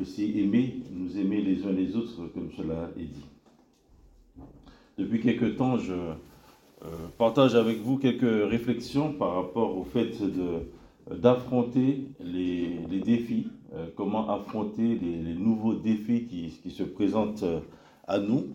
aussi nous aimer les uns les autres, comme cela est dit. Depuis quelque temps, je partage avec vous quelques réflexions par rapport au fait d'affronter les défis, comment affronter les nouveaux défis qui se présentent à nous.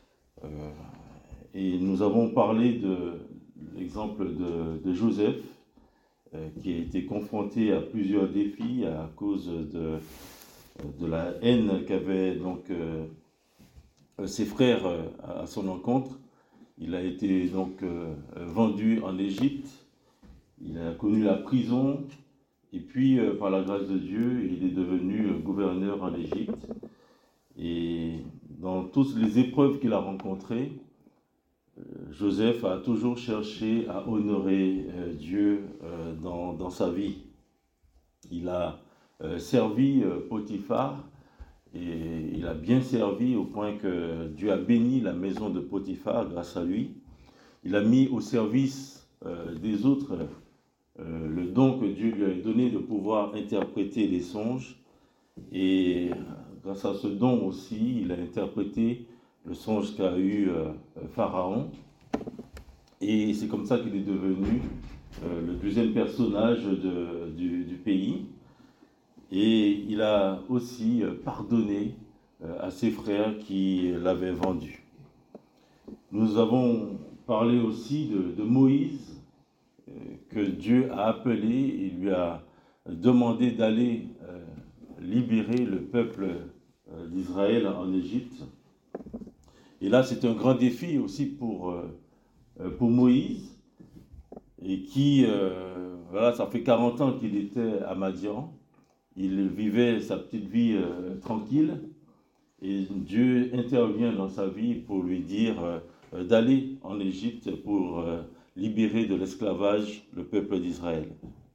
Et nous avons parlé de l'exemple de Joseph, qui a été confronté à plusieurs défis à cause de la haine qu'avaient donc ses frères à son encontre. Il a été donc vendu en Égypte, il a connu la prison, et puis par la grâce de Dieu, il est devenu gouverneur en Égypte. Et dans toutes les épreuves qu'il a rencontrées, Joseph a toujours cherché à honorer Dieu dans sa vie. Il a servi Potiphar, et il a bien servi au point que Dieu a béni la maison de Potiphar grâce à lui. Il a mis au service des autres le don que Dieu lui a donné de pouvoir interpréter les songes. Et grâce à ce don aussi, il a interprété le songe qu'a eu Pharaon. Et c'est comme ça qu'il est devenu le deuxième personnage du pays. Et il a aussi pardonné à ses frères qui l'avaient vendu. Nous avons parlé aussi de Moïse, que Dieu a appelé et lui a demandé d'aller libérer le peuple d'Israël en Égypte. Et là, c'est un grand défi aussi pour Moïse, et qui, voilà, ça fait 40 ans qu'il était à Madian. Il vivait sa petite vie tranquille, et Dieu intervient dans sa vie pour lui dire d'aller en Égypte pour libérer de l'esclavage le peuple d'Israël.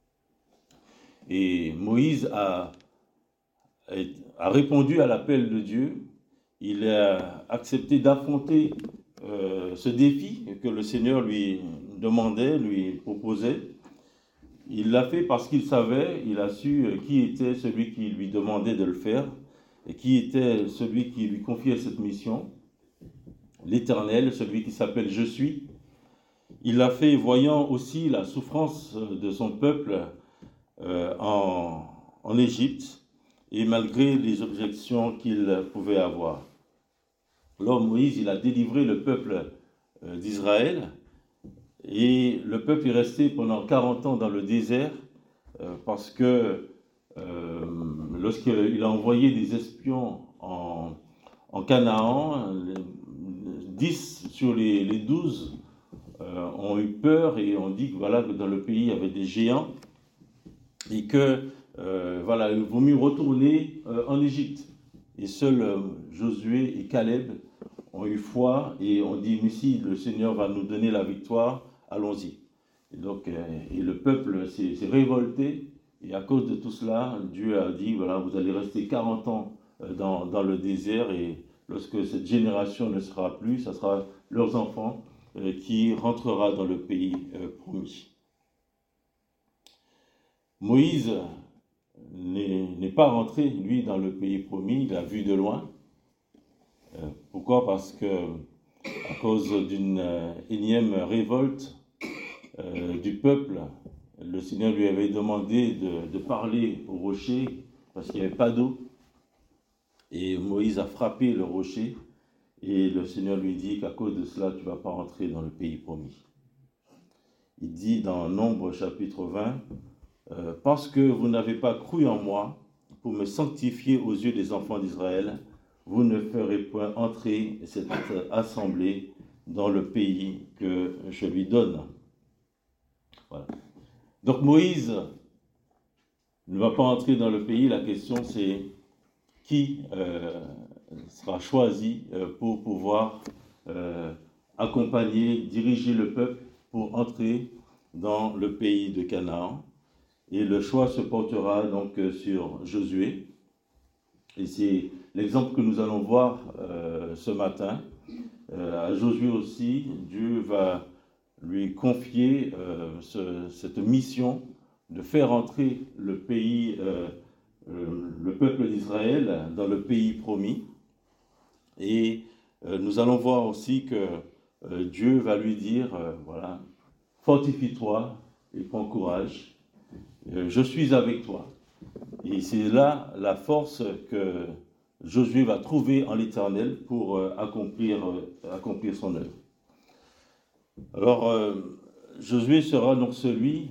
Et Moïse a répondu à l'appel de Dieu. Il a accepté d'affronter ce défi que le Seigneur lui demandait, lui proposait. Il l'a fait parce qu'il savait, il a su qui était celui qui lui demandait de le faire et qui était celui qui lui confiait cette mission, l'Éternel, celui qui s'appelle Je suis. Il l'a fait voyant aussi la souffrance de son peuple en Égypte, et malgré les objections qu'il pouvait avoir. Alors Moïse, il a délivré le peuple d'Israël, et le peuple est resté pendant 40 ans dans le désert parce que lorsqu'il a envoyé des espions en Canaan, 10 sur les 12 ont eu peur et ont dit que, voilà, que dans le pays il y avait des géants et que voilà, il vaut mieux retourner en Égypte. Et seuls Josué et Caleb ont eu foi et ont dit, mais si le Seigneur va nous donner la victoire, allons-y. Et donc, et le peuple s'est révolté, et à cause de tout cela, Dieu a dit, voilà, vous allez rester 40 ans dans le désert, et lorsque cette génération ne sera plus, ça sera leurs enfants qui rentrera dans le pays promis. Moïse n'est pas rentré, lui, dans le pays promis, il a vu de loin. Pourquoi ? Parce que, à cause d'une énième révolte du peuple, le Seigneur lui avait demandé de parler au rocher parce qu'il n'y avait pas d'eau. Et Moïse a frappé le rocher, et le Seigneur lui dit qu'à cause de cela, tu ne vas pas rentrer dans le pays promis. Il dit dans Nombre chapitre 20, parce que vous n'avez pas cru en moi pour me sanctifier aux yeux des enfants d'Israël, vous ne ferez point entrer cette assemblée dans le pays que je lui donne. Voilà. Donc Moïse ne va pas entrer dans le pays. La question c'est qui sera choisi pour pouvoir accompagner, diriger le peuple pour entrer dans le pays de Canaan. Et le choix se portera donc sur Josué. Et c'est l'exemple que nous allons voir ce matin. À Josué aussi, Dieu va lui confier cette mission de faire entrer le pays le peuple d'Israël dans le pays promis. Et nous allons voir aussi que Dieu va lui dire, voilà, fortifie-toi et prends courage, je suis avec toi. Et c'est là la force que Josué va trouver en l'Éternel pour accomplir son œuvre. Alors, Josué sera donc celui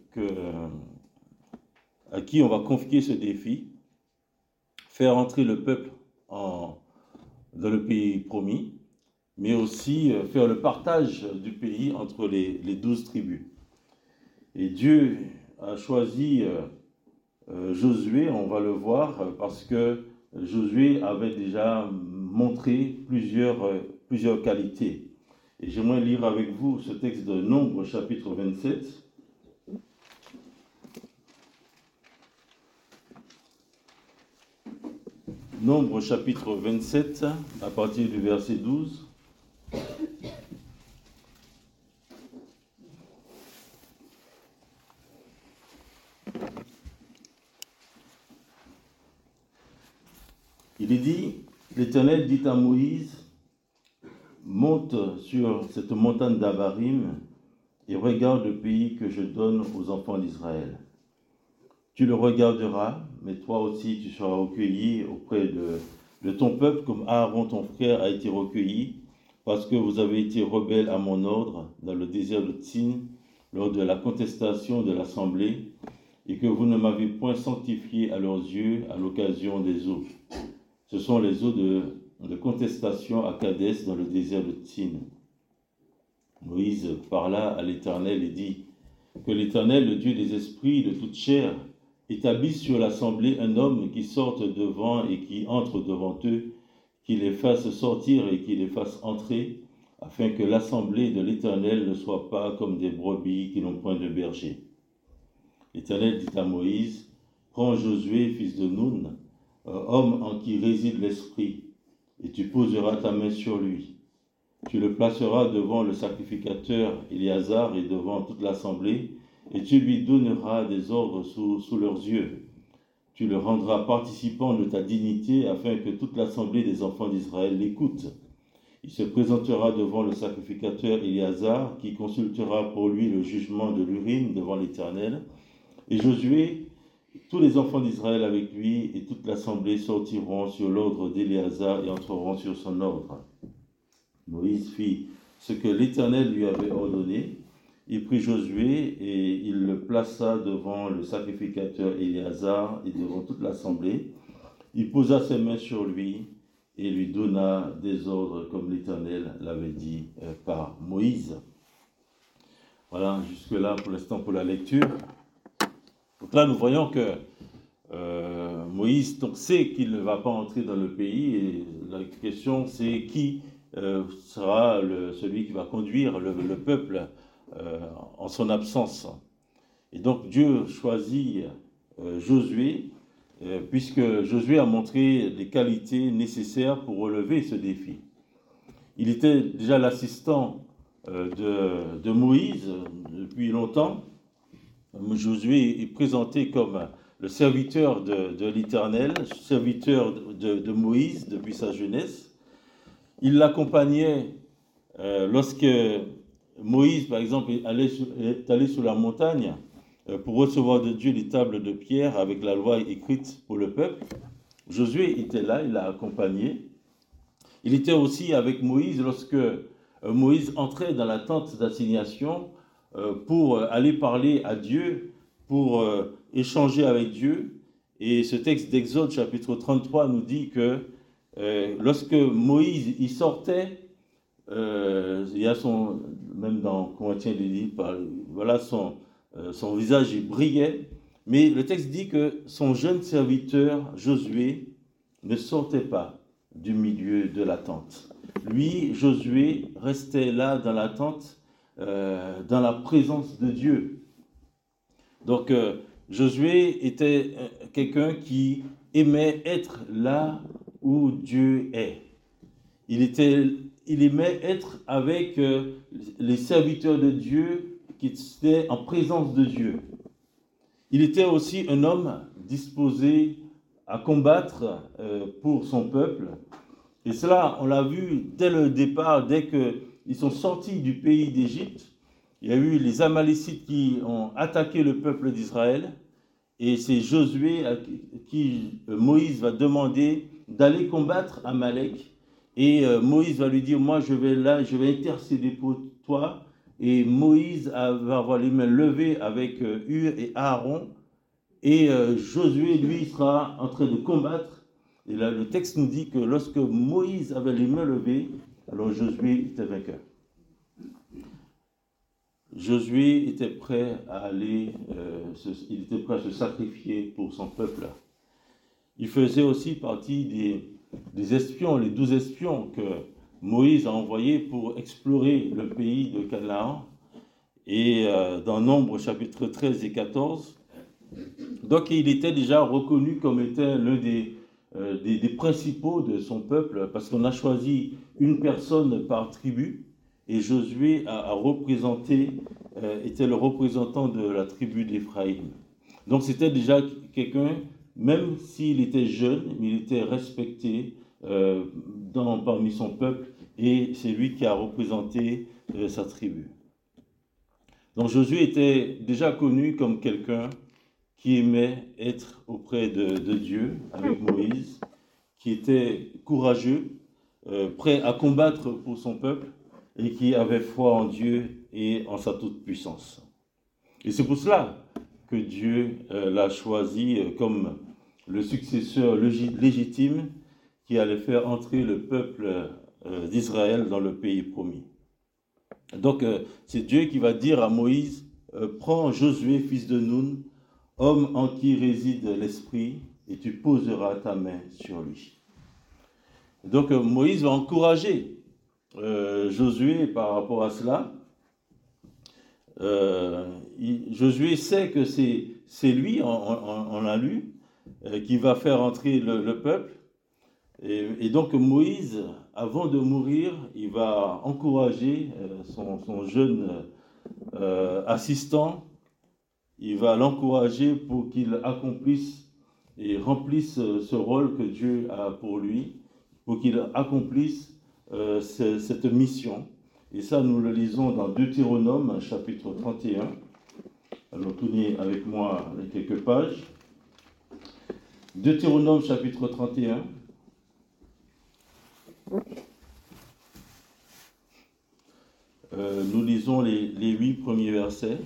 à qui on va confier ce défi, faire entrer le peuple dans le pays promis, mais aussi faire le partage du pays entre les 12 tribus. Et Dieu a choisi Josué, on va le voir, parce que Josué avait déjà montré plusieurs qualités. Et j'aimerais lire avec vous ce texte de Nombres, chapitre 27. Nombres, chapitre 27, à partir du verset 12. Il est dit, l'Éternel dit à Moïse, monte sur cette montagne d'Abarim et regarde le pays que je donne aux enfants d'Israël. Tu le regarderas, mais toi aussi tu seras recueilli auprès de ton peuple, comme Aaron ton frère a été recueilli, parce que vous avez été rebelles à mon ordre dans le désert de Tsin, lors de la contestation de l'assemblée, et que vous ne m'avez point sanctifié à leurs yeux à l'occasion des eaux. Ce sont les eaux de contestation à Kadès dans le désert de Tsin. Moïse parla à l'Éternel et dit, que l'Éternel, le Dieu des esprits de toute chair, établisse sur l'assemblée un homme qui sorte devant et qui entre devant eux, qui les fasse sortir et qui les fasse entrer, afin que l'assemblée de l'Éternel ne soit pas comme des brebis qui n'ont point de berger. L'Éternel dit à Moïse, prends Josué, fils de Nun, homme en qui réside l'Esprit, et tu poseras ta main sur lui. Tu le placeras devant le sacrificateur Éléazar et devant toute l'assemblée, et tu lui donneras des ordres sous leurs yeux. Tu le rendras participant de ta dignité, afin que toute l'assemblée des enfants d'Israël l'écoute. Il se présentera devant le sacrificateur Éléazar, qui consultera pour lui le jugement de l'Urim devant l'Éternel. Et Josué, tous les enfants d'Israël avec lui, et toute l'assemblée sortiront sur l'ordre d'Éléazar et entreront sur son ordre. Moïse fit ce que l'Éternel lui avait ordonné. Il prit Josué et il le plaça devant le sacrificateur Éléazar et devant toute l'assemblée. Il posa ses mains sur lui et lui donna des ordres comme l'Éternel l'avait dit par Moïse. Voilà, jusque-là pour l'instant pour la lecture. Donc là, nous voyons que Moïse sait qu'il ne va pas entrer dans le pays et la question c'est qui sera celui qui va conduire le peuple en son absence. Et donc Dieu choisit Josué, puisque Josué a montré les qualités nécessaires pour relever ce défi. Il était déjà l'assistant de Moïse depuis longtemps. Josué est présenté comme le serviteur de l'Éternel, serviteur de Moïse depuis sa jeunesse. Il l'accompagnait lorsque Moïse, par exemple, est allé sur la montagne pour recevoir de Dieu les tables de pierre avec la loi écrite pour le peuple. Josué était là, il l'a accompagné. Il était aussi avec Moïse lorsque Moïse entrait dans la tente d'assignation pour aller parler à Dieu, pour échanger avec Dieu. Et ce texte d'Exode, chapitre 33, nous dit que lorsque Moïse y sortait, il y a même dans Corinthiens, il dit, voilà, son visage il brillait, mais le texte dit que son jeune serviteur Josué ne sortait pas du milieu de la tente. Lui, Josué, restait là dans la tente, dans la présence de Dieu. Donc, Josué était quelqu'un qui aimait être là où Dieu est. Il aimait être avec les serviteurs de Dieu qui étaient en présence de Dieu. Il était aussi un homme disposé à combattre pour son peuple. Et cela, on l'a vu dès le départ, dès qu'ils sont sortis du pays d'Égypte. Il y a eu les Amalécites qui ont attaqué le peuple d'Israël. Et c'est Josué à qui Moïse va demander d'aller combattre Amalek. Et Moïse va lui dire, moi je vais intercéder pour toi. Et Moïse va avoir les mains levées avec Hur et Aaron. Et Josué, lui, sera en train de combattre. Et là, le texte nous dit que lorsque Moïse avait les mains levées, alors Josué était vainqueur. Josué était prêt à aller, il était prêt à se sacrifier pour son peuple. Il faisait aussi partie des espions, les 12 espions que Moïse a envoyés pour explorer le pays de Canaan. Et dans Nombre chapitre 13 et 14, donc il était déjà reconnu comme étant l'un des principaux de son peuple, parce qu'on a choisi une personne par tribu, et Josué était le représentant de la tribu d'Éphraïm. Donc c'était déjà quelqu'un, même s'il était jeune, mais il était respecté parmi son peuple, et c'est lui qui a représenté sa tribu. Donc Josué était déjà connu comme quelqu'un qui aimait être auprès de Dieu avec Moïse, qui était courageux, prêt à combattre pour son peuple et qui avait foi en Dieu et en sa toute-puissance. Et c'est pour cela que Dieu l'a choisi comme le successeur légitime qui allait faire entrer le peuple d'Israël dans le pays promis. Donc c'est Dieu qui va dire à Moïse, prends Josué, fils de Nun, homme en qui réside l'Esprit, et tu poseras ta main sur lui. Donc Moïse va encourager Josué par rapport à cela. Josué sait que c'est lui, on l'a lu, qui va faire entrer le peuple. Et donc Moïse, avant de mourir, il va encourager son jeune assistant. Il va l'encourager pour qu'il accomplisse et remplisse ce rôle que Dieu a pour lui, pour qu'il accomplisse cette mission. Et ça, nous le lisons dans Deutéronome, chapitre 31. Alors, tournez avec moi les quelques pages. Deutéronome, chapitre 31. Nous lisons les 8 premiers versets.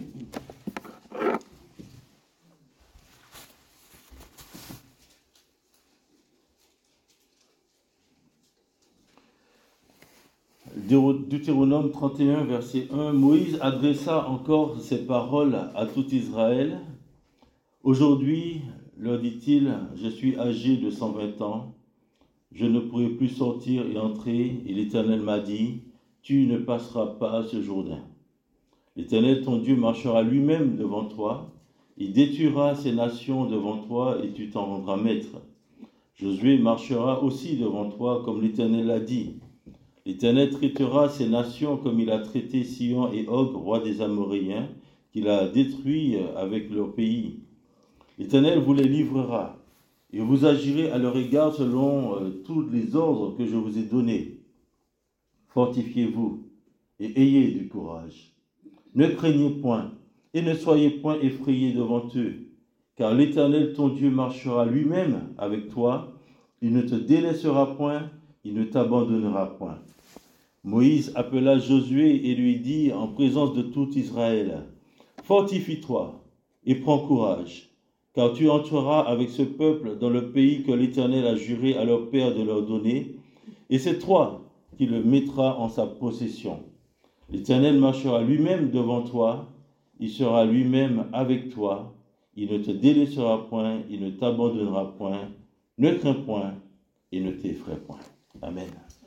Deutéronome 31, verset 1, Moïse adressa encore ces paroles à tout Israël. Aujourd'hui, leur dit-il, je suis âgé de 120 ans, je ne pourrai plus sortir et entrer, et l'Éternel m'a dit, tu ne passeras pas ce Jourdain. L'Éternel, ton Dieu, marchera lui-même devant toi, il détruira ces nations devant toi, et tu t'en rendras maître. Josué marchera aussi devant toi, comme l'Éternel l'a dit. L'Éternel traitera ces nations comme il a traité Sihon et Og, roi des Amoréens, qu'il a détruits avec leur pays. L'Éternel vous les livrera, et vous agirez à leur égard selon tous les ordres que je vous ai donnés. Fortifiez-vous et ayez du courage. Ne craignez point et ne soyez point effrayés devant eux, car l'Éternel ton Dieu marchera lui-même avec toi, il ne te délaissera point, il ne t'abandonnera point. Moïse appela Josué et lui dit en présence de tout Israël, fortifie-toi et prends courage, car tu entreras avec ce peuple dans le pays que l'Éternel a juré à leur père de leur donner, et c'est toi qui le mettras en sa possession. L'Éternel marchera lui-même devant toi, il sera lui-même avec toi, il ne te délaissera point, il ne t'abandonnera point, ne crains point et ne t'effraie point. Amen.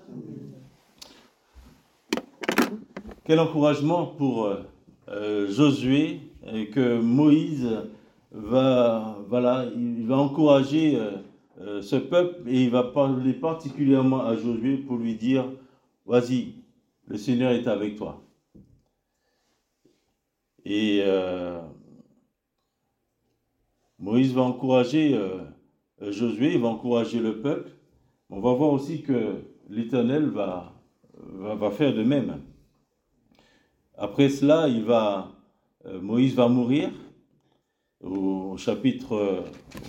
Quel encouragement pour Josué que Moïse va encourager ce peuple et il va parler particulièrement à Josué pour lui dire vas-y, le Seigneur est avec toi. Et Moïse va encourager Josué, il va encourager le peuple. On va voir aussi que l'Éternel va faire de même. Après cela, Moïse va mourir. Au chapitre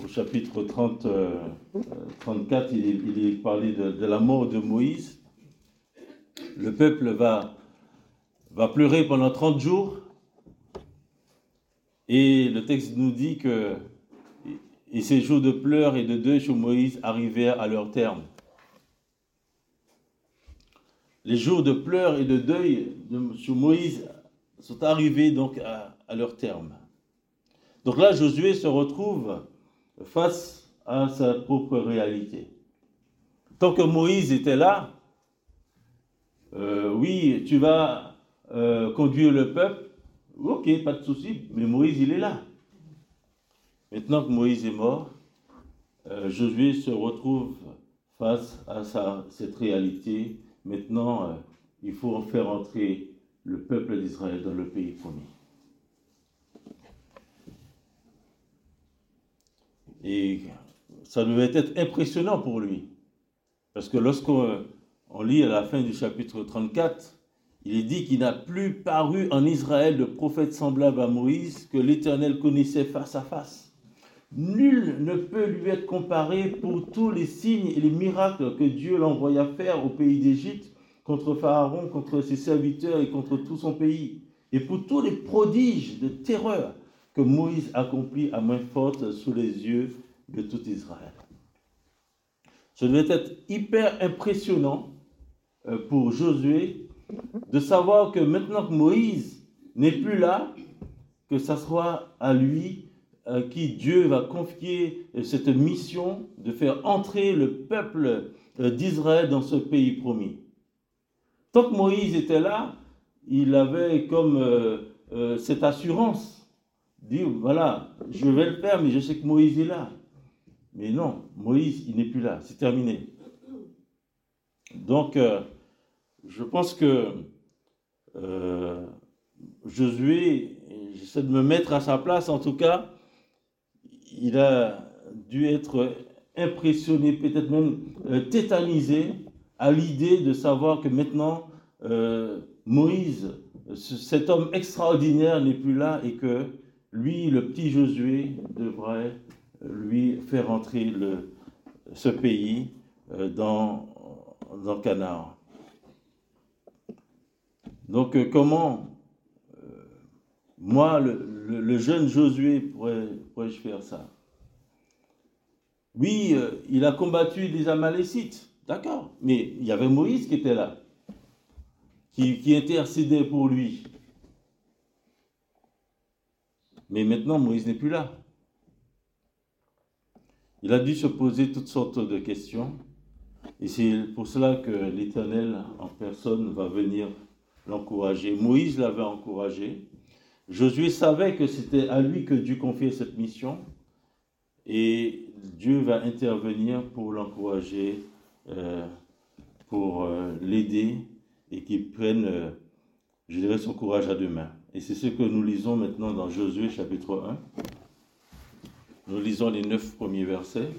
34, il est parlé de la mort de Moïse. Le peuple va pleurer pendant 30 jours. Et le texte nous dit que ces jours de pleurs et de deuil sur Moïse arrivèrent à leur terme. Les jours de pleurs et de deuil sur Moïse sont arrivés donc à leur terme. Donc là, Josué se retrouve face à sa propre réalité. Tant que Moïse était là, oui, tu vas conduire le peuple, ok, pas de souci, mais Moïse, il est là. Maintenant que Moïse est mort, Josué se retrouve face à cette réalité. Maintenant, il faut faire entrer le peuple d'Israël dans le pays promis. Et ça devait être impressionnant pour lui. Parce que lorsqu'on lit à la fin du chapitre 34, il est dit qu'il n'a plus paru en Israël de prophète semblable à Moïse que l'Éternel connaissait face à face. Nul ne peut lui être comparé pour tous les signes et les miracles que Dieu l'envoya faire au pays d'Égypte, contre Pharaon, contre ses serviteurs et contre tout son pays, et pour tous les prodiges de terreur que Moïse accomplit à main forte sous les yeux de tout Israël. Ce devait être hyper impressionnant pour Josué de savoir que maintenant que Moïse n'est plus là, que ça soit à lui qui Dieu va confier cette mission de faire entrer le peuple d'Israël dans ce pays promis. Tant que Moïse était là, il avait comme cette assurance, dire voilà, je vais le faire, mais je sais que Moïse est là. Mais non, Moïse, il n'est plus là, c'est terminé. Donc, je pense que Josué, j'essaie de me mettre à sa place, en tout cas, il a dû être impressionné, peut-être même tétanisé à l'idée de savoir que maintenant, Moïse, cet homme extraordinaire n'est plus là et que lui, le petit Josué, devrait lui faire entrer ce pays dans Canaan. Donc comment moi, le jeune Josué, pourrais-je faire ça? Oui, il a combattu les Amalécites, d'accord, mais il y avait Moïse qui était là, qui intercédait pour lui. Mais maintenant, Moïse n'est plus là. Il a dû se poser toutes sortes de questions. Et c'est pour cela que l'Éternel en personne va venir l'encourager. Moïse l'avait encouragé. Josué savait que c'était à lui que Dieu confiait cette mission. Et Dieu va intervenir pour l'encourager, pour l'aider et qu'il prenne, je dirais, son courage à deux mains. Et c'est ce que nous lisons maintenant dans Josué chapitre 1. Nous lisons les 9 premiers versets.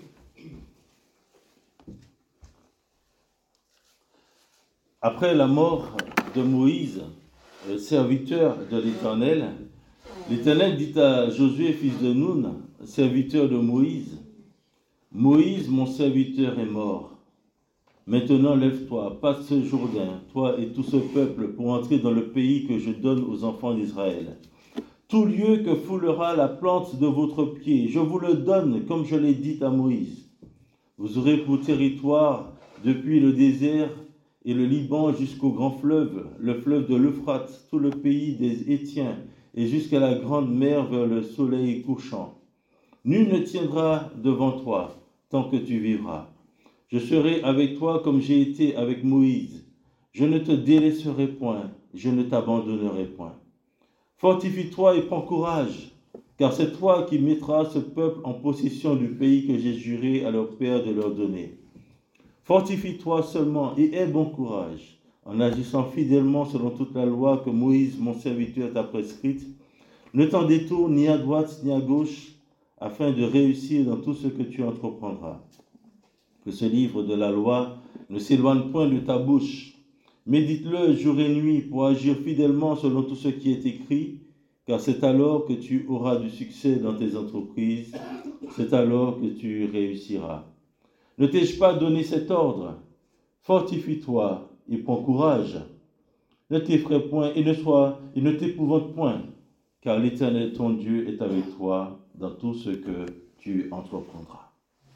Après la mort de Moïse, serviteur de l'Éternel, l'Éternel dit à Josué, fils de Nun, serviteur de Moïse, « Moïse, mon serviteur, est mort. Maintenant lève-toi, passe ce Jourdain, toi et tout ce peuple, pour entrer dans le pays que je donne aux enfants d'Israël. Tout lieu que foulera la plante de votre pied, je vous le donne, comme je l'ai dit à Moïse. Vous aurez pour territoire, depuis le désert et le Liban jusqu'au grand fleuve, le fleuve de l'Euphrate, tout le pays des Hétiens, et jusqu'à la grande mer vers le soleil couchant. Nul ne tiendra devant toi tant que tu vivras. Je serai avec toi comme j'ai été avec Moïse. Je ne te délaisserai point, je ne t'abandonnerai point. Fortifie-toi et prends courage, car c'est toi qui mettras ce peuple en possession du pays que j'ai juré à leur père de leur donner. Fortifie-toi seulement et aie bon courage, en agissant fidèlement selon toute la loi que Moïse, mon serviteur, t'a prescrite. Ne t'en détourne ni à droite ni à gauche, afin de réussir dans tout ce que tu entreprendras. Que ce livre de la loi ne s'éloigne point de ta bouche. Médite-le jour et nuit pour agir fidèlement selon tout ce qui est écrit, car c'est alors que tu auras du succès dans tes entreprises, c'est alors que tu réussiras. Ne t'ai-je pas donné cet ordre? Fortifie-toi et prends courage. Ne t'effraie point et ne t'épouvante point, car l'Éternel ton Dieu est avec toi dans tout ce que tu entreprendras.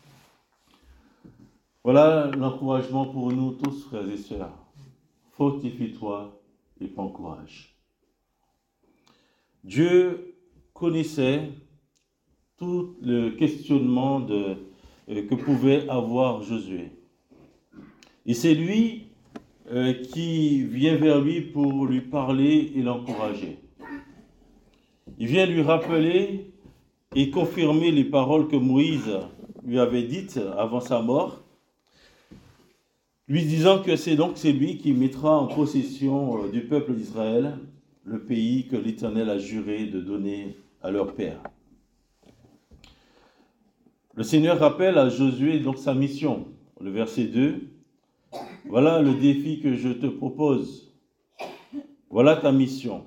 Voilà l'encouragement pour nous tous, frères et sœurs. Fortifie-toi et prends courage. Dieu connaissait tout le questionnement que pouvait avoir Josué. Et c'est lui qui vient vers lui pour lui parler et l'encourager. Il vient lui rappeler et confirmer les paroles que Moïse lui avait dites avant sa mort, lui disant que c'est lui qui mettra en possession du peuple d'Israël le pays que l'Éternel a juré de donner à leur père. Le Seigneur rappelle à Josué donc sa mission. Le verset 2, « Voilà le défi que je te propose. Voilà ta mission.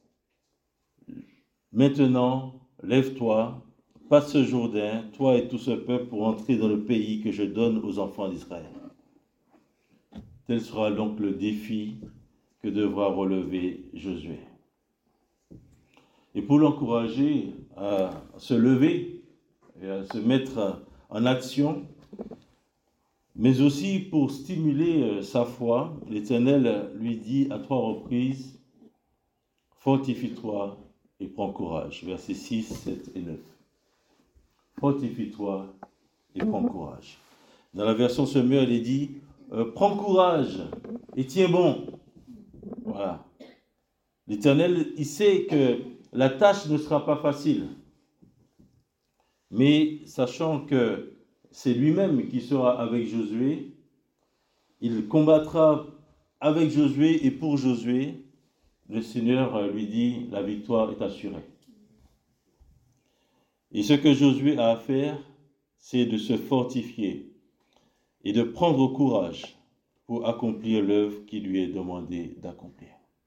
Maintenant, lève-toi, passe ce Jourdain, toi et tout ce peuple, pour entrer dans le pays que je donne aux enfants d'Israël. » Tel sera donc le défi que devra relever Josué. Et pour l'encourager à se lever et à se mettre en action, mais aussi pour stimuler sa foi, l'Éternel lui dit à 3 reprises, « Fortifie-toi et prends courage. » Versets 6, 7 et 9. Fortifie-toi et prends courage. Dans la version Semeur, il est dit, prends courage et tiens bon. Voilà. L'Éternel, il sait que la tâche ne sera pas facile. Mais sachant que c'est lui-même qui sera avec Josué, il combattra avec Josué et pour Josué, le Seigneur lui dit, la victoire est assurée. Et ce que Josué a à faire, c'est de se fortifier et de prendre courage pour accomplir l'œuvre qui lui est demandé d'accomplir.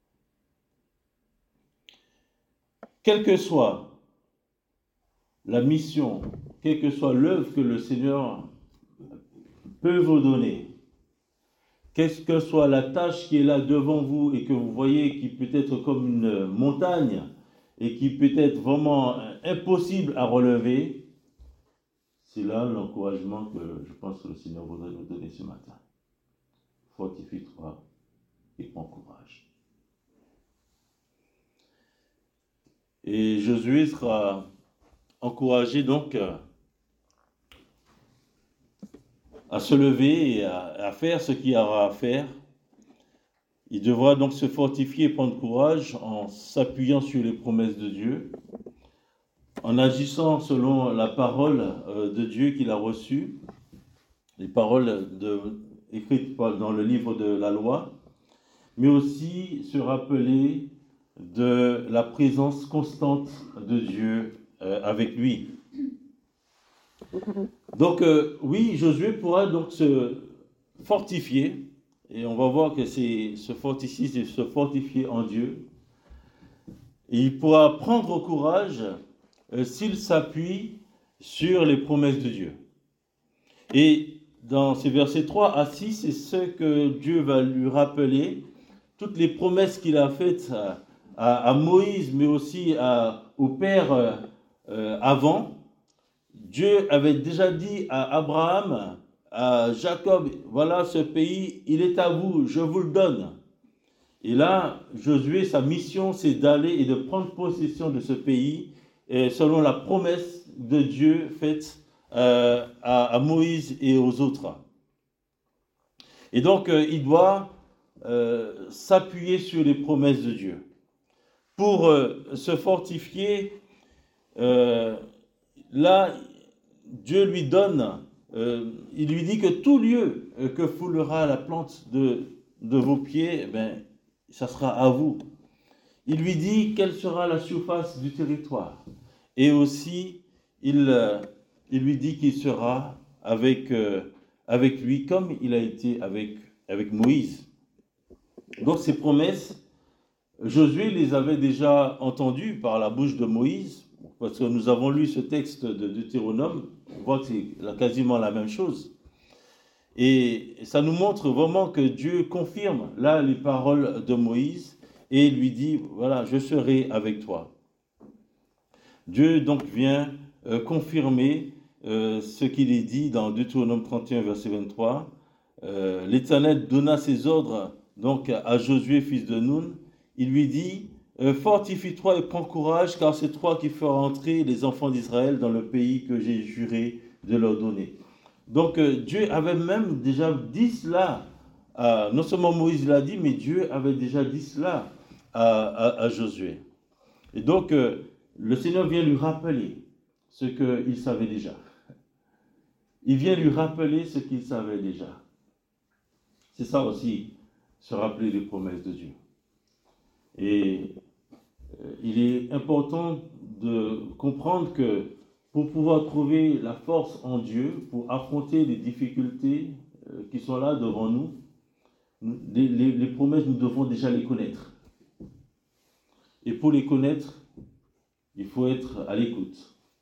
Quelle que soit la mission, quelle que soit l'œuvre que le Seigneur peut vous donner, quelle que soit la tâche qui est là devant vous et que vous voyez qui peut être comme une montagne et qui peut être vraiment impossible à relever, c'est là l'encouragement que je pense que le Seigneur voudrait nous donner ce matin. Fortifie-toi et prends courage. Et Josué sera encouragé donc à se lever et à faire ce qu'il aura à faire. Il devra donc se fortifier et prendre courage en s'appuyant sur les promesses de Dieu, en agissant selon la parole de Dieu qu'il a reçue, les paroles écrites dans le livre de la loi, mais aussi se rappeler de la présence constante de Dieu avec lui. Donc oui, Josué pourra donc se fortifier, et on va voir que c'est se fortifier en Dieu, et il pourra prendre courage s'il s'appuie sur les promesses de Dieu. Et dans ces versets 3 à 6, c'est ce que Dieu va lui rappeler, toutes les promesses qu'il a faites à Moïse, mais aussi au Père avant. Dieu avait déjà dit à Abraham, à Jacob, voilà ce pays, il est à vous, je vous le donne. Et là, Josué, sa mission, c'est d'aller et de prendre possession de ce pays, selon la promesse de Dieu faite à Moïse et aux autres. Et donc, il doit s'appuyer sur les promesses de Dieu. Pour se fortifier, là, Dieu lui donne, il lui dit que tout lieu que foulera la plante de vos pieds, ça sera à vous. Il lui dit quelle sera la surface du territoire. Et aussi, il lui dit qu'il sera avec lui comme il a été avec Moïse. Donc ces promesses, Josué les avait déjà entendues par la bouche de Moïse, parce que nous avons lu ce texte de Deutéronome, on voit que c'est quasiment la même chose. Et ça nous montre vraiment que Dieu confirme là les paroles de Moïse et lui dit, voilà, je serai avec toi. Dieu donc vient confirmer ce qu'il est dit dans Deutéronome 31, verset 23. L'Éternel donna ses ordres donc à Josué, fils de Nun. Il lui dit, fortifie-toi et prends courage, car c'est toi qui feras entrer les enfants d'Israël dans le pays que j'ai juré de leur donner. Donc Dieu avait même déjà dit cela, non seulement Moïse l'a dit, mais Dieu avait déjà dit cela à Josué. Et donc le Seigneur vient lui rappeler ce qu'il savait déjà. Il vient lui rappeler ce qu'il savait déjà. C'est ça aussi, se rappeler des promesses de Dieu. Et il est important de comprendre que pour pouvoir trouver la force en Dieu, pour affronter les difficultés qui sont là devant nous, les promesses, nous devons déjà les connaître. Et pour les connaître, il faut être à l'écoute.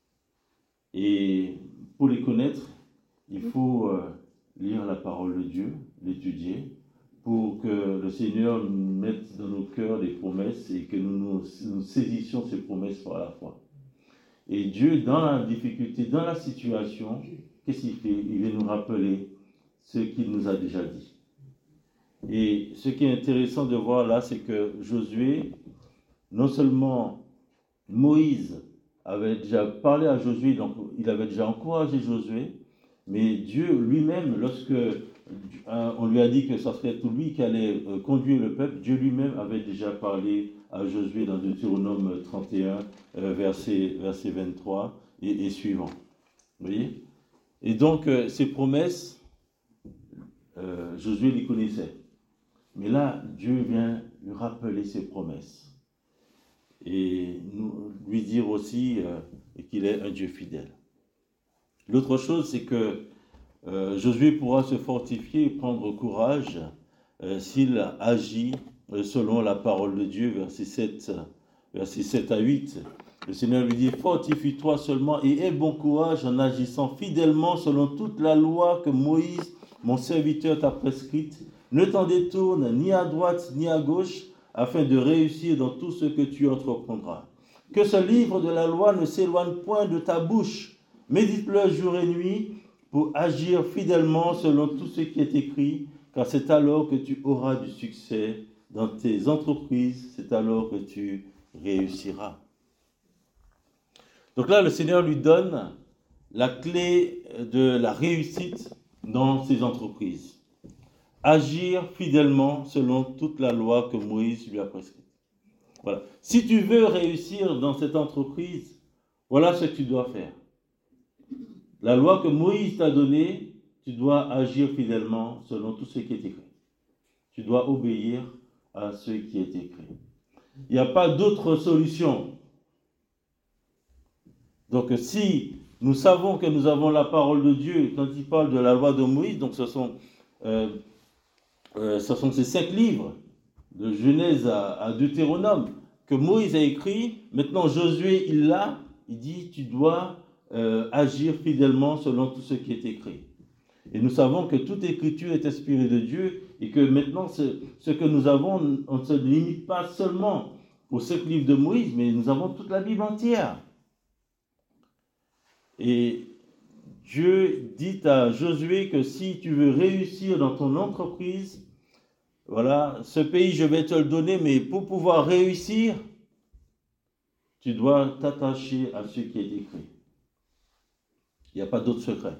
Et pour les connaître, il faut lire la parole de Dieu, l'étudier, pour que le Seigneur nous mette dans nos cœurs des promesses et que nous saisissions ces promesses par la foi. Et Dieu, dans la difficulté, dans la situation, qu'est-ce qu'il fait? Il vient nous rappeler ce qu'il nous a déjà dit. Et ce qui est intéressant de voir là, c'est que Josué, non seulement Moïse avait déjà parlé à Josué, donc il avait déjà encouragé Josué, mais Dieu lui-même, lorsque on lui a dit que ce serait tout lui qui allait conduire le peuple, Dieu lui-même avait déjà parlé à Josué dans Deutéronome 31, verset 23 et suivant. Vous voyez? Et donc, ces promesses, Josué les connaissait. Mais là, Dieu vient lui rappeler ses promesses. Et lui dire aussi qu'il est un Dieu fidèle. L'autre chose, c'est que Josué pourra se fortifier et prendre courage s'il agit selon la parole de Dieu, versets 7 à 8. Le Seigneur lui dit, fortifie-toi seulement et aie bon courage en agissant fidèlement selon toute la loi que Moïse, mon serviteur, t'a prescrite. Ne t'en détourne ni à droite ni à gauche, afin de réussir dans tout ce que tu entreprendras. Que ce livre de la loi ne s'éloigne point de ta bouche. Médite-le jour et nuit pour agir fidèlement selon tout ce qui est écrit, car c'est alors que tu auras du succès dans tes entreprises, c'est alors que tu réussiras. Donc là, le Seigneur lui donne la clé de la réussite dans ses entreprises. Agir fidèlement selon toute la loi que Moïse lui a prescrite. Voilà. Si tu veux réussir dans cette entreprise, voilà ce que tu dois faire. La loi que Moïse t'a donnée, tu dois agir fidèlement selon tout ce qui est écrit. Tu dois obéir à ce qui est écrit. Il n'y a pas d'autre solution. Donc si nous savons que nous avons la parole de Dieu, quand il parle de la loi de Moïse, donc ce sont ces 5 livres, de Genèse à Deutéronome, que Moïse a écrit. Maintenant Josué, il dit, tu dois agir fidèlement selon tout ce qui est écrit. Et nous savons que toute écriture est inspirée de Dieu et que maintenant, ce que nous avons, on ne se limite pas seulement aux 5 livres de Moïse, mais nous avons toute la Bible entière. Et Dieu dit à Josué que si tu veux réussir dans ton entreprise, voilà, ce pays, je vais te le donner, mais pour pouvoir réussir, tu dois t'attacher à ce qui est écrit. Il n'y a pas d'autre secret.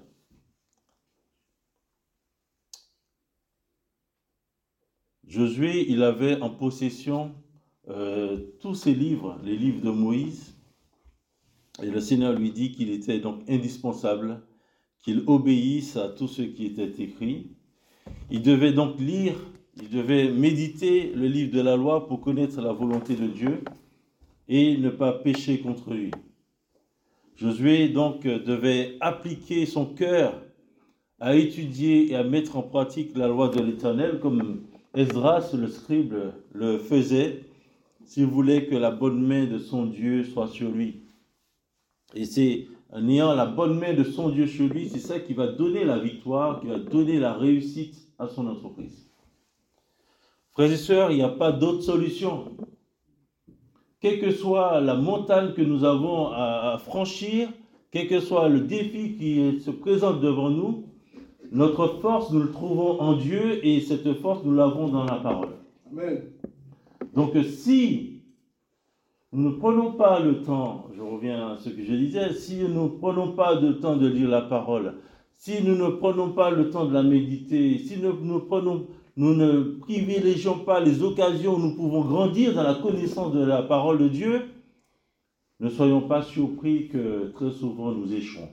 Josué, il avait en possession tous ces livres, les livres de Moïse, et le Seigneur lui dit qu'il était donc indispensable qu'il obéisse à tout ce qui était écrit. Il devait donc lire, il devait méditer le livre de la loi pour connaître la volonté de Dieu et ne pas pécher contre lui. Josué donc devait appliquer son cœur à étudier et à mettre en pratique la loi de l'Éternel, comme Esdras, le scribe, le faisait, s'il voulait que la bonne main de son Dieu soit sur lui. Et c'est en ayant la bonne main de son Dieu sur lui, c'est ça qui va donner la victoire, qui va donner la réussite à son entreprise. Frères et sœurs, il n'y a pas d'autre solution. Quelle que soit la montagne que nous avons à franchir, quel que soit le défi qui se présente devant nous, notre force, nous le trouvons en Dieu et cette force, nous l'avons dans la parole. Amen. Donc si nous ne prenons pas le temps, je reviens à ce que je disais, si nous ne prenons pas le temps de lire la parole, si nous ne prenons pas le temps de la méditer, si nous ne privilégions pas les occasions où nous pouvons grandir dans la connaissance de la parole de Dieu, ne soyons pas surpris que très souvent nous échouons.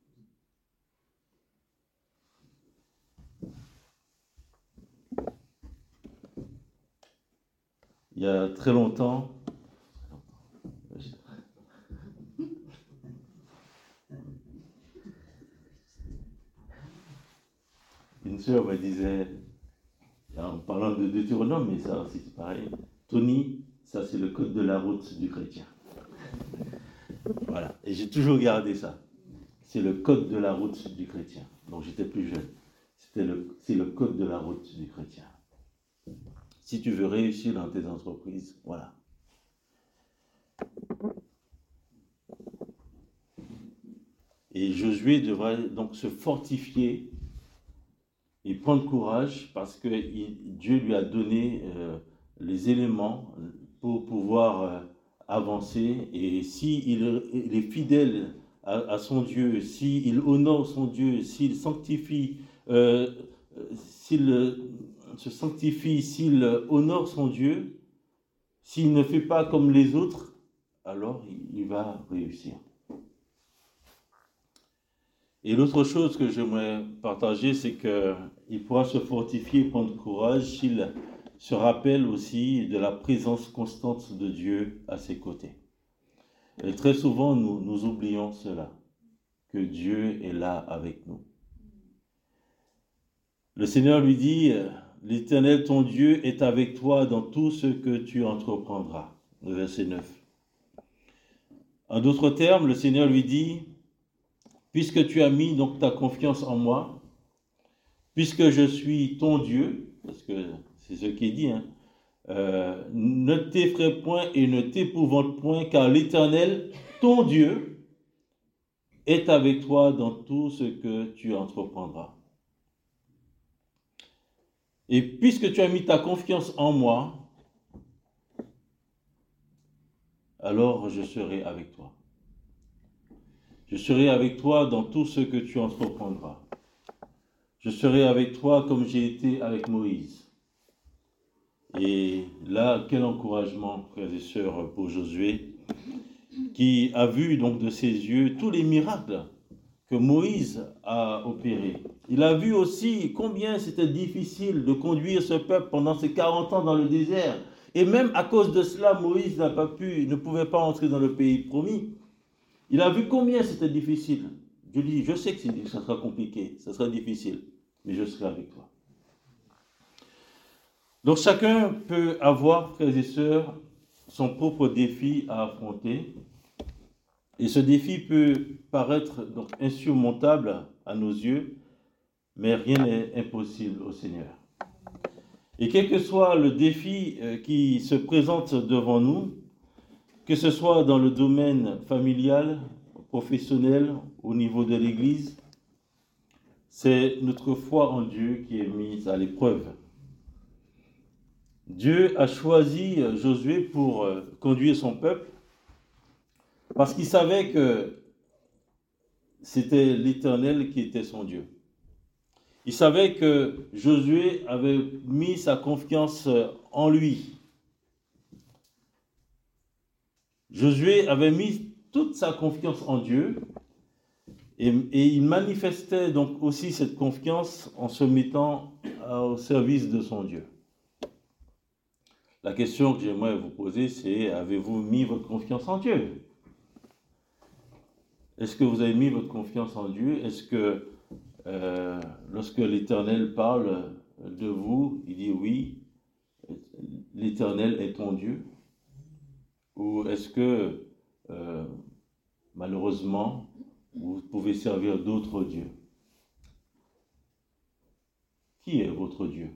Il y a très longtemps, une sœur me disait, en parlant de Deutéronome, mais ça aussi c'est pareil, Tony, ça c'est le code de la route du chrétien. Voilà, et j'ai toujours gardé ça. C'est le code de la route du chrétien. Donc j'étais plus jeune. C'est le code de la route du chrétien. Si tu veux réussir dans tes entreprises, voilà. Et Josué devra donc se fortifier et prendre courage parce que Dieu lui a donné les éléments pour pouvoir avancer. Et s'il est fidèle à son Dieu, s'il honore son Dieu, s'il sanctifie, s'il se sanctifie, s'il honore son Dieu, s'il ne fait pas comme les autres, alors il va réussir. Et l'autre chose que j'aimerais partager, c'est qu'il pourra se fortifier, prendre courage s'il se rappelle aussi de la présence constante de Dieu à ses côtés. Et très souvent, nous oublions cela, que Dieu est là avec nous. Le Seigneur lui dit, l'Éternel, ton Dieu, est avec toi dans tout ce que tu entreprendras. Le verset 9. En d'autres termes, le Seigneur lui dit, puisque tu as mis donc ta confiance en moi, puisque je suis ton Dieu, parce que c'est ce qui est dit, ne t'effraie point et ne t'épouvante point, car l'Éternel, ton Dieu, est avec toi dans tout ce que tu entreprendras. Et puisque tu as mis ta confiance en moi, alors je serai avec toi. Je serai avec toi dans tout ce que tu entreprendras. Je serai avec toi comme j'ai été avec Moïse. Et là, quel encouragement, frères et sœurs, pour Josué, qui a vu donc de ses yeux tous les miracles que Moïse a opérés. Il a vu aussi combien c'était difficile de conduire ce peuple pendant ces 40 ans dans le désert. Et même à cause de cela, Moïse ne pouvait pas entrer dans le pays promis. Il a vu combien c'était difficile. Dieu dit, je sais que ça sera compliqué, ça sera difficile, mais je serai avec toi. Donc chacun peut avoir, frères et sœurs, son propre défi à affronter. Et ce défi peut paraître donc insurmontable à nos yeux, mais rien n'est impossible au Seigneur. Et quel que soit le défi qui se présente devant nous, que ce soit dans le domaine familial, professionnel, au niveau de l'Église, c'est notre foi en Dieu qui est mise à l'épreuve. Dieu a choisi Josué pour conduire son peuple parce qu'il savait que c'était l'Éternel qui était son Dieu. Il savait que Josué avait mis sa confiance en lui. Josué avait mis toute sa confiance en Dieu et il manifestait donc aussi cette confiance en se mettant au service de son Dieu. La question que j'aimerais vous poser, c'est: avez-vous mis votre confiance en Dieu? Est-ce que vous avez mis votre confiance en Dieu? Est-ce que lorsque l'Éternel parle de vous, il dit oui, l'Éternel est ton Dieu? Ou est-ce que malheureusement, vous pouvez servir d'autres dieux? Qui est votre Dieu?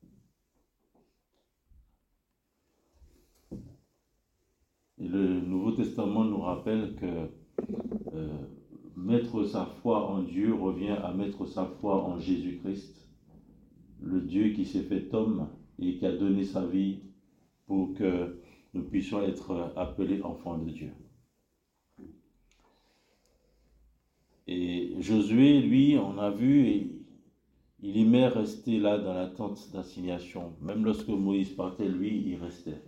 Et le Nouveau Testament nous rappelle que mettre sa foi en Dieu revient à mettre sa foi en Jésus-Christ, le Dieu qui s'est fait homme et qui a donné sa vie pour que nous puissions être appelés enfants de Dieu. Et Josué, lui, on a vu, il aimait rester là dans la tente d'assignation. Même lorsque Moïse partait, lui, il restait.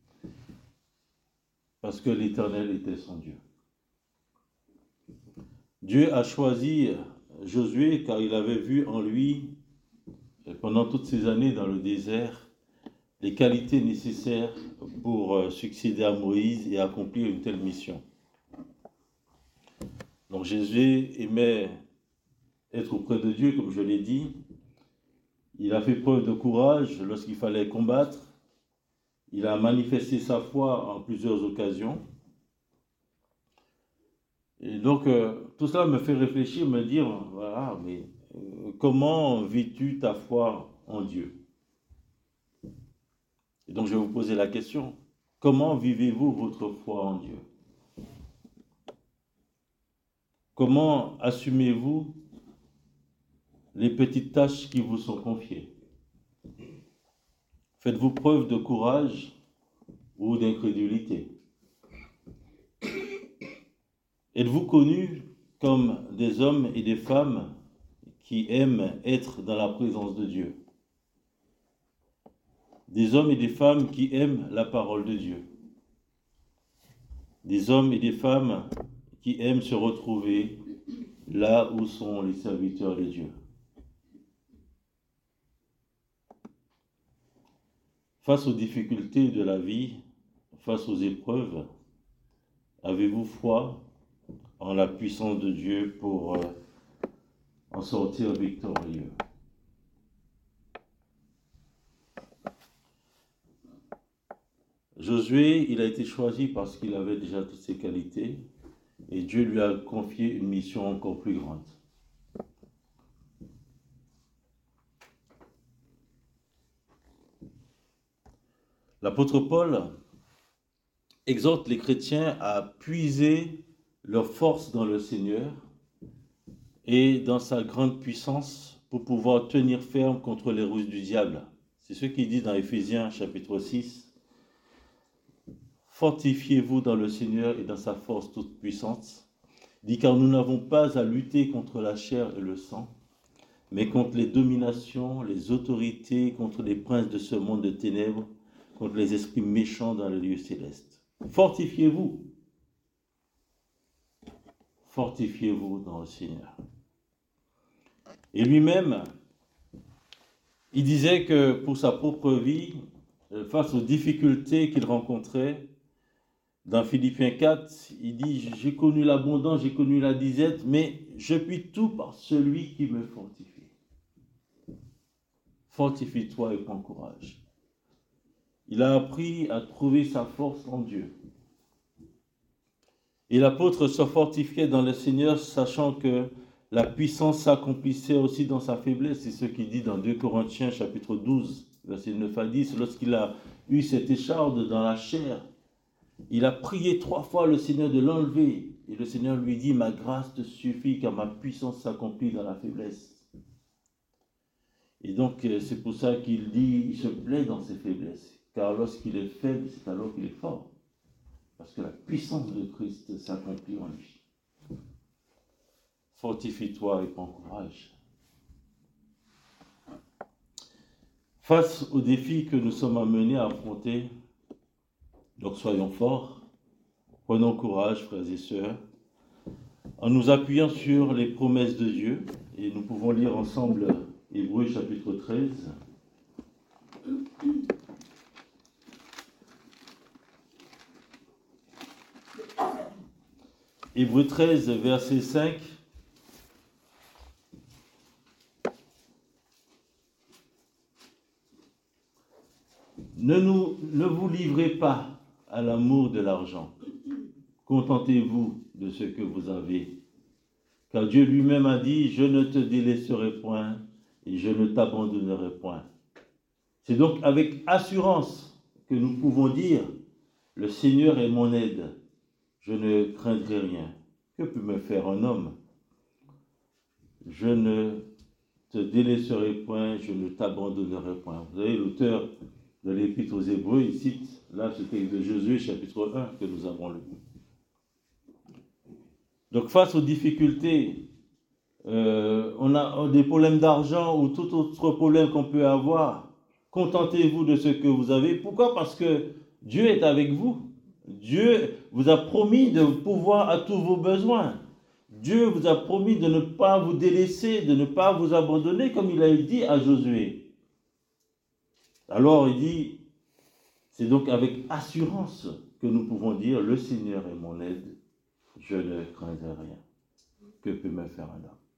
Parce que l'Éternel était son Dieu. Dieu a choisi Josué car il avait vu en lui, pendant toutes ces années dans le désert, les qualités nécessaires pour succéder à Moïse et accomplir une telle mission. Donc Josué aimait être auprès de Dieu, comme je l'ai dit. Il a fait preuve de courage lorsqu'il fallait combattre. Il a manifesté sa foi en plusieurs occasions. Et donc, tout cela me fait réfléchir, me dire, voilà, mais comment vis-tu ta foi en Dieu? Et donc, je vais vous poser la question, comment vivez-vous votre foi en Dieu? Comment assumez-vous les petites tâches qui vous sont confiées? Faites-vous preuve de courage ou d'incrédulité? Êtes-vous connus comme des hommes et des femmes qui aiment être dans la présence de Dieu? Des hommes et des femmes qui aiment la parole de Dieu? Des hommes et des femmes qui aiment se retrouver là où sont les serviteurs de Dieu? Face aux difficultés de la vie, face aux épreuves, avez-vous foi en la puissance de Dieu pour en sortir victorieux? Josué, il a été choisi parce qu'il avait déjà toutes ses qualités et Dieu lui a confié une mission encore plus grande. L'apôtre Paul exhorte les chrétiens à puiser leur force dans le Seigneur et dans sa grande puissance pour pouvoir tenir ferme contre les ruses du diable. C'est ce qu'il dit dans Éphésiens chapitre 6. Fortifiez-vous dans le Seigneur et dans sa force toute puissante. Il dit car nous n'avons pas à lutter contre la chair et le sang, mais contre les dominations, les autorités, contre les princes de ce monde de ténèbres, contre les esprits méchants dans les lieux célestes. Fortifiez-vous. Fortifiez-vous dans le Seigneur. Et lui-même, il disait que pour sa propre vie, face aux difficultés qu'il rencontrait, dans Philippiens 4, il dit « J'ai connu l'abondance, j'ai connu la disette, mais je puis tout par celui qui me fortifie. » Fortifie-toi et prends courage. Il a appris à trouver sa force en Dieu. Et l'apôtre se fortifiait dans le Seigneur, sachant que la puissance s'accomplissait aussi dans sa faiblesse. C'est ce qu'il dit dans 2 Corinthiens chapitre 12, versets 9 à 10. Lorsqu'il a eu cette écharde dans la chair, il a prié 3 fois le Seigneur de l'enlever. Et le Seigneur lui dit, ma grâce te suffit car ma puissance s'accomplit dans la faiblesse. Et donc c'est pour ça qu'il dit, il se plaît dans ses faiblesses. Car lorsqu'il est faible, c'est alors qu'il est fort. Parce que la puissance de Christ s'accomplit en lui. Fortifie-toi et prends courage. Face aux défis que nous sommes amenés à affronter, donc soyons forts, prenons courage, frères et sœurs, en nous appuyant sur les promesses de Dieu, et nous pouvons lire ensemble Hébreux chapitre 13. Hébreux 13, verset 5. Ne vous livrez pas à l'amour de l'argent. Contentez-vous de ce que vous avez. Car Dieu lui-même a dit, je ne te délaisserai point et je ne t'abandonnerai point. C'est donc avec assurance que nous pouvons dire, le Seigneur est mon aide, je ne craindrai rien. Que peut me faire un homme? Je ne te délaisserai point, je ne t'abandonnerai point. Vous savez, l'auteur de l'Épître aux Hébreux, il cite là ce texte de Josué, chapitre 1, que nous avons lu. Donc face aux difficultés, on a des problèmes d'argent ou tout autre problème qu'on peut avoir, contentez-vous de ce que vous avez. Pourquoi? Parce que Dieu est avec vous. Dieu vous a promis de pourvoir à tous vos besoins. Dieu vous a promis de ne pas vous délaisser, de ne pas vous abandonner, comme il a dit à Josué. Alors il dit, c'est donc avec assurance que nous pouvons dire, le Seigneur est mon aide, je ne craindrai rien. Que peut me faire un homme?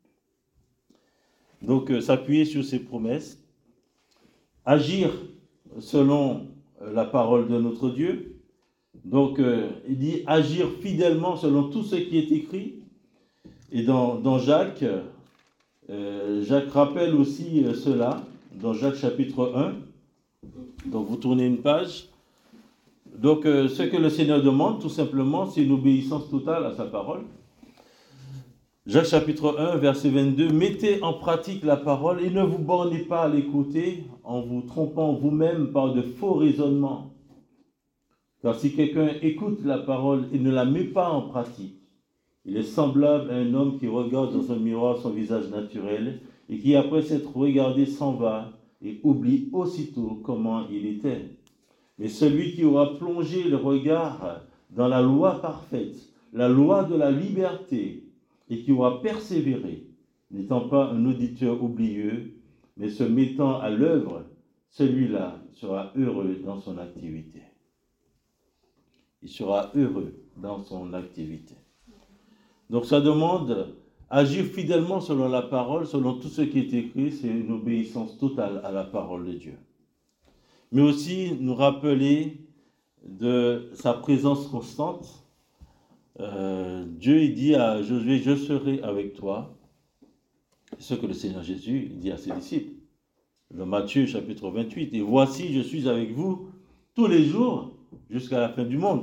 Donc s'appuyer sur ces promesses, agir selon la parole de notre Dieu. Donc il dit agir fidèlement selon tout ce qui est écrit. Et dans Jacques, Jacques rappelle aussi cela, dans Jacques chapitre 1. Donc vous tournez une page. Donc ce que le Seigneur demande tout simplement, c'est une obéissance totale à sa parole. Jacques chapitre 1, verset 22, mettez en pratique la parole et ne vous bornez pas à l'écouter en vous trompant vous-même par de faux raisonnements. Car si quelqu'un écoute la parole et ne la met pas en pratique, il est semblable à un homme qui regarde dans un miroir son visage naturel et qui, après s'être regardé, s'en va et oublie aussitôt comment il était. Mais celui qui aura plongé le regard dans la loi parfaite, la loi de la liberté, et qui aura persévéré, n'étant pas un auditeur oublieux, mais se mettant à l'œuvre, celui-là sera heureux dans son activité. Il sera heureux dans son activité. Donc ça demande agir fidèlement selon la parole, selon tout ce qui est écrit, c'est une obéissance totale à la parole de Dieu. Mais aussi nous rappeler de sa présence constante. Dieu il dit à Josué, je serai avec toi. C'est ce que le Seigneur Jésus dit à ses disciples. Dans Matthieu chapitre 28, et voici je suis avec vous tous les jours jusqu'à la fin du monde.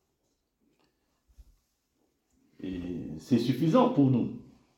Et c'est suffisant pour nous.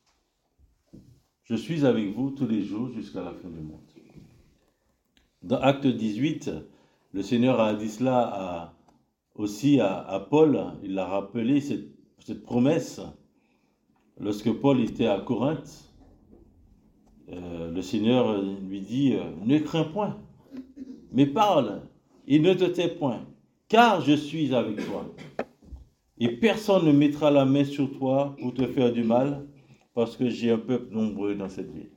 Je suis avec vous tous les jours jusqu'à la fin du monde. Dans Acte 18, le Seigneur a dit cela aussi à Paul. Il a rappelé cette promesse. Lorsque Paul était à Corinthe, le Seigneur lui dit, ne crains point, mais parle et ne te tais point, car je suis avec toi. Et personne ne mettra la main sur toi pour te faire du mal, parce que j'ai un peuple nombreux dans cette ville.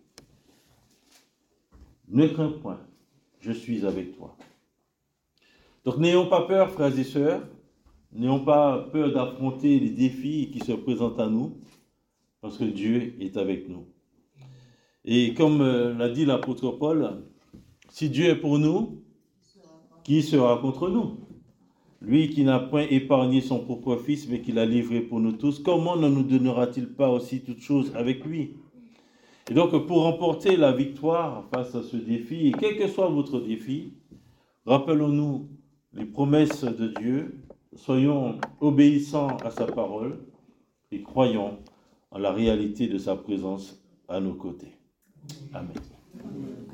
Ne crains point, je suis avec toi. Donc n'ayons pas peur, frères et sœurs, n'ayons pas peur d'affronter les défis qui se présentent à nous, parce que Dieu est avec nous. Et comme l'a dit l'apôtre Paul, si Dieu est pour nous, qui sera contre nous? Lui qui n'a point épargné son propre fils, mais qui l'a livré pour nous tous, comment ne nous donnera-t-il pas aussi toutes choses avec lui? Et donc, pour remporter la victoire face à ce défi, et quel que soit votre défi, rappelons-nous les promesses de Dieu, soyons obéissants à sa parole et croyons en la réalité de sa présence à nos côtés. Amen.